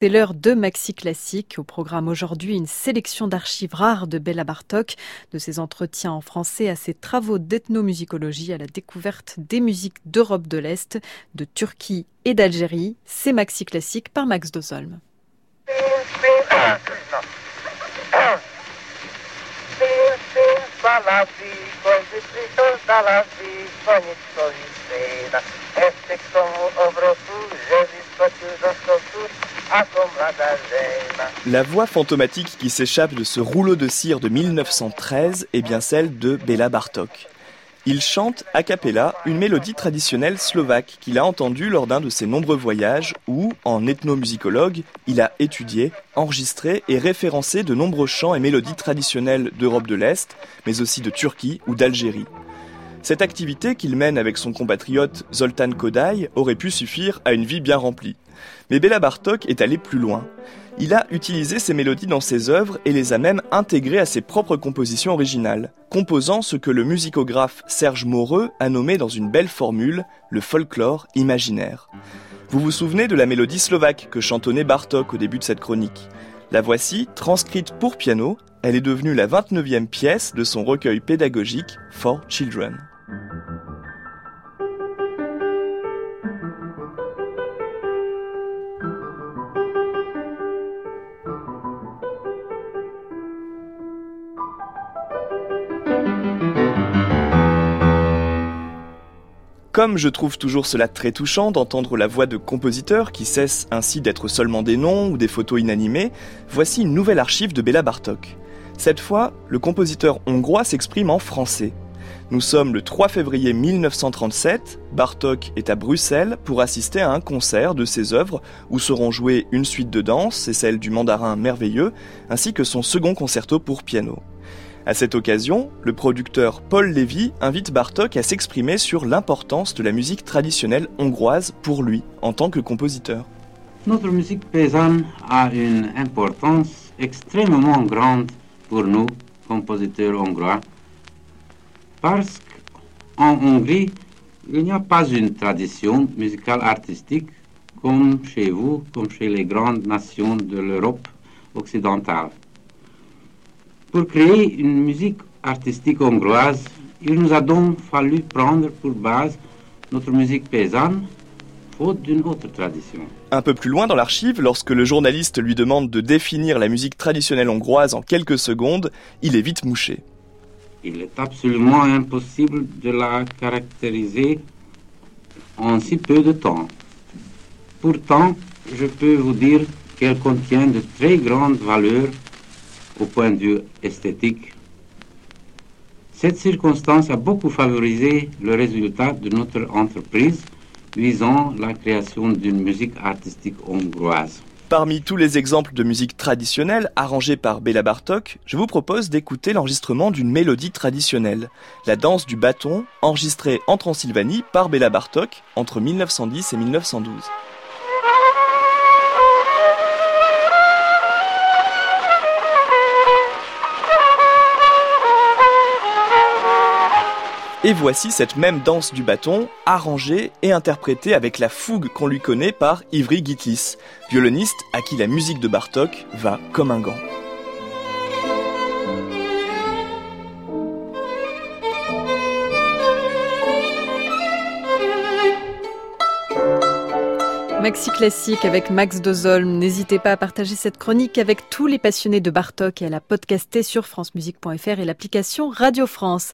C'est l'heure de Maxi Classique. Au programme aujourd'hui, une sélection d'archives rares de Béla Bartók, de ses entretiens en français à ses travaux d'ethnomusicologie à la découverte des musiques d'Europe de l'Est, de Turquie et d'Algérie. C'est Maxi Classique par Max Dozolm. La voix fantomatique qui s'échappe de ce rouleau de cire de 1913 est bien celle de Béla Bartók. Il chante a cappella une mélodie traditionnelle slovaque qu'il a entendue lors d'un de ses nombreux voyages où, en ethnomusicologue, il a étudié, enregistré et référencé de nombreux chants et mélodies traditionnelles d'Europe de l'Est, mais aussi de Turquie ou d'Algérie. Cette activité qu'il mène avec son compatriote Zoltán Kodály aurait pu suffire à une vie bien remplie. Mais Béla Bartók est allé plus loin. Il a utilisé ces mélodies dans ses œuvres et les a même intégrées à ses propres compositions originales, composant ce que le musicographe Serge Moreux a nommé dans une belle formule le folklore imaginaire. Vous vous souvenez de la mélodie slovaque que chantonnait Bartók au début de cette chronique. La voici, transcrite pour piano, elle est devenue la 29e pièce de son recueil pédagogique For Children. Comme je trouve toujours cela très touchant d'entendre la voix de compositeurs qui cessent ainsi d'être seulement des noms ou des photos inanimées, voici une nouvelle archive de Béla Bartók. Cette fois, le compositeur hongrois s'exprime en français. Nous sommes le 3 février 1937, Bartók est à Bruxelles pour assister à un concert de ses œuvres où seront jouées une suite de danse, et celle du Mandarin merveilleux, ainsi que son second concerto pour piano. À cette occasion, le producteur Paul Lévy invite Bartók à s'exprimer sur l'importance de la musique traditionnelle hongroise pour lui, en tant que compositeur. Notre musique paysanne a une importance extrêmement grande pour nous, compositeurs hongrois, parce qu'en Hongrie, il n'y a pas une tradition musicale artistique comme chez vous, comme chez les grandes nations de l'Europe occidentale. Pour créer une musique artistique hongroise, il nous a donc fallu prendre pour base notre musique paysanne, faute d'une autre tradition. Un peu plus loin dans l'archive, lorsque le journaliste lui demande de définir la musique traditionnelle hongroise en quelques secondes, il est vite mouché. Il est absolument impossible de la caractériser en si peu de temps. Pourtant, je peux vous dire qu'elle contient de très grandes valeurs au point de vue esthétique. Cette circonstance a beaucoup favorisé le résultat de notre entreprise visant la création d'une musique artistique hongroise. Parmi tous les exemples de musique traditionnelle arrangée par Béla Bartók, je vous propose d'écouter l'enregistrement d'une mélodie traditionnelle, la danse du bâton, enregistrée en Transylvanie par Béla Bartók entre 1910 et 1912. Et voici cette même danse du bâton, arrangée et interprétée avec la fougue qu'on lui connaît par Ivry Gitlis, violoniste à qui la musique de Bartók va comme un gant. Maxi Classique avec Max Dozolm. N'hésitez pas à partager cette chronique avec tous les passionnés de Bartók et à la podcaster sur francemusique.fr et l'application Radio France.